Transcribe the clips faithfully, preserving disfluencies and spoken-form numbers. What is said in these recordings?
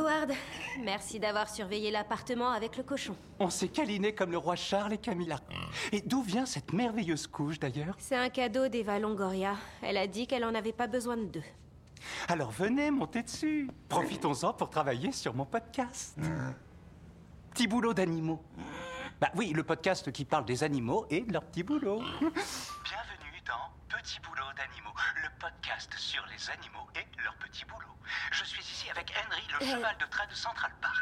Howard. Merci d'avoir surveillé l'appartement avec le cochon. On s'est câliné comme le roi Charles et Camilla. Et d'où vient cette merveilleuse couche, d'ailleurs? C'est un cadeau d'Eva Longoria. Elle a dit qu'elle en avait pas besoin de deux. Alors venez, montez dessus. Profitons-en pour travailler sur mon podcast. Petit boulot d'animaux. Bah oui, le podcast qui parle des animaux et de leur petit boulot. Bienvenue dans Petit boulot d'animaux, le podcast sur les animaux et leur petit boulot. Je suis ici avec Henry, le Euh. cheval de trait de Central Park.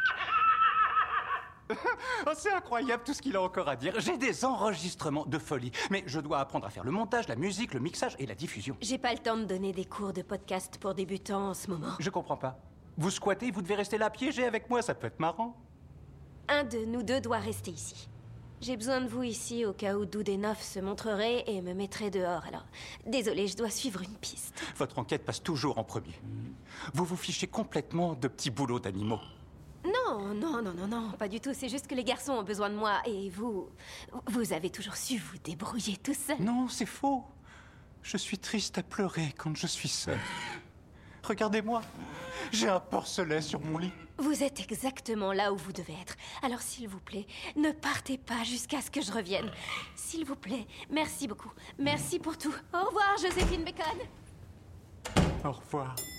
Oh, c'est incroyable tout ce qu'il a encore à dire. J'ai des enregistrements de folie. Mais je dois apprendre à faire le montage, la musique, le mixage et la diffusion. J'ai pas le temps de donner des cours de podcast pour débutants en ce moment. Je comprends pas. Vous squattez, vous devez rester là piégé avec moi, ça peut être marrant. Un de nous deux doit rester ici. J'ai besoin de vous ici au cas où Doudenov se montrerait et me mettrait dehors. Alors, désolé, je dois suivre une piste. Votre enquête passe toujours en premier. Vous vous fichez complètement de petits boulots d'animaux. Non, non, non, non, non, pas du tout. C'est juste que les garçons ont besoin de moi et vous... Vous avez toujours su vous débrouiller tout seul. Non, c'est faux. Je suis triste à pleurer quand je suis seul. Regardez-moi. J'ai un porcelet sur mon lit. Vous êtes exactement là où vous devez être. Alors s'il vous plaît, ne partez pas jusqu'à ce que je revienne. S'il vous plaît, merci beaucoup. Merci pour tout. Au revoir, Joséphine Bacon. Au revoir.